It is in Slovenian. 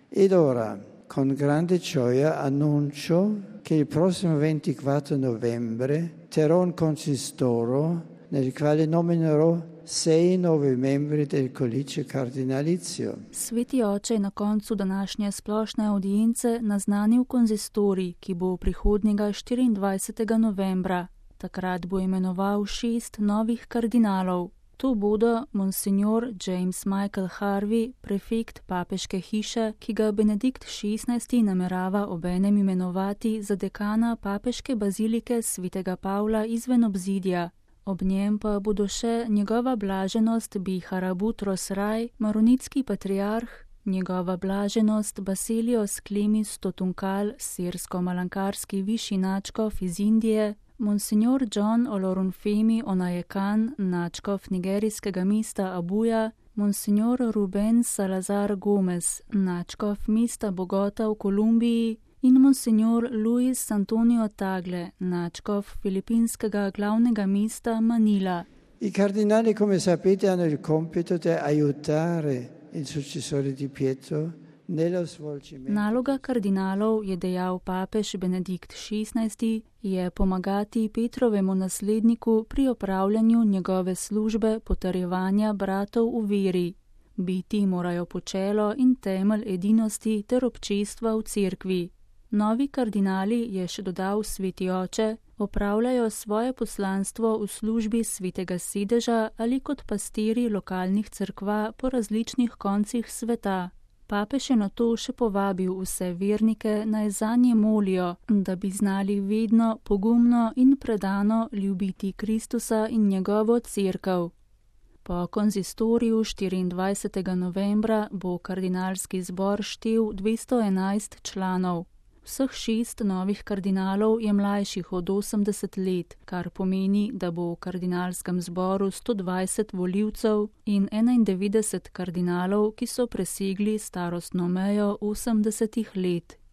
Ed ora, con grande gioia, annuncio che il prossimo 24 novembre terrò un consistoro nel quale nominerò 6 nuovi membri del Collegio Cardinalizio. Sveti oče je na koncu današnje splošne audience naznanil konzistorij, ki bo prihodnjega 24. novembra. Takrat bo imenoval 6 novih kardinalov. To bodo monsignor James Michael Harvey, prefekt papeške hiše, ki ga Benedikt XVI. Namerava obenem imenovati za dekana papeške bazilike svetega Pavla izven obzidja. Ob njem pa bodo še njegova blaženost Bihara Butros Raj, maronitski patriarh, njegova blaženost Baselios Klemis Totunkal, sirsko-malankarski višji nadškof iz Indije, monsignor John Olorunfemi Onajekan, nadškof nigerijskega mesta Abuja, monsignor Ruben Salazar Gomez, nadškof mesta Bogota v Kolumbiji, in monsignor Luis Antonio Tagle, nadškof filipinskega glavnega mesta Manila. I cardinali, come sapete, hanno il compito di aiutare il successore di Pietro nello svolgimento. Naloga kardinalov, je dejal papež Benedikt XVI., je pomagati Petrovemu nasledniku pri opravljanju njegove službe potrjevanja bratov v veri. Biti morajo počelo in temelj edinosti ter občestva v cerkvi. Novi kardinali, je še dodal sveti oče, opravljajo svoje poslanstvo v službi svetega sedeža ali kot pastiri lokalnih cerkva po različnih koncih sveta. Papež je nato še povabil vse vernike, naj zanje molijo, da bi znali vedno, pogumno in predano ljubiti Kristusa in njegovo cerkev. Po konzistoriju 24. novembra bo kardinalski zbor štel 211 članov. Vseh 6 novih kardinalov je mlajših od 80 let, kar pomeni, da bo v kardinalskem zboru 120 volivcev in 91 kardinalov, ki so presegli starostno mejo 80 let.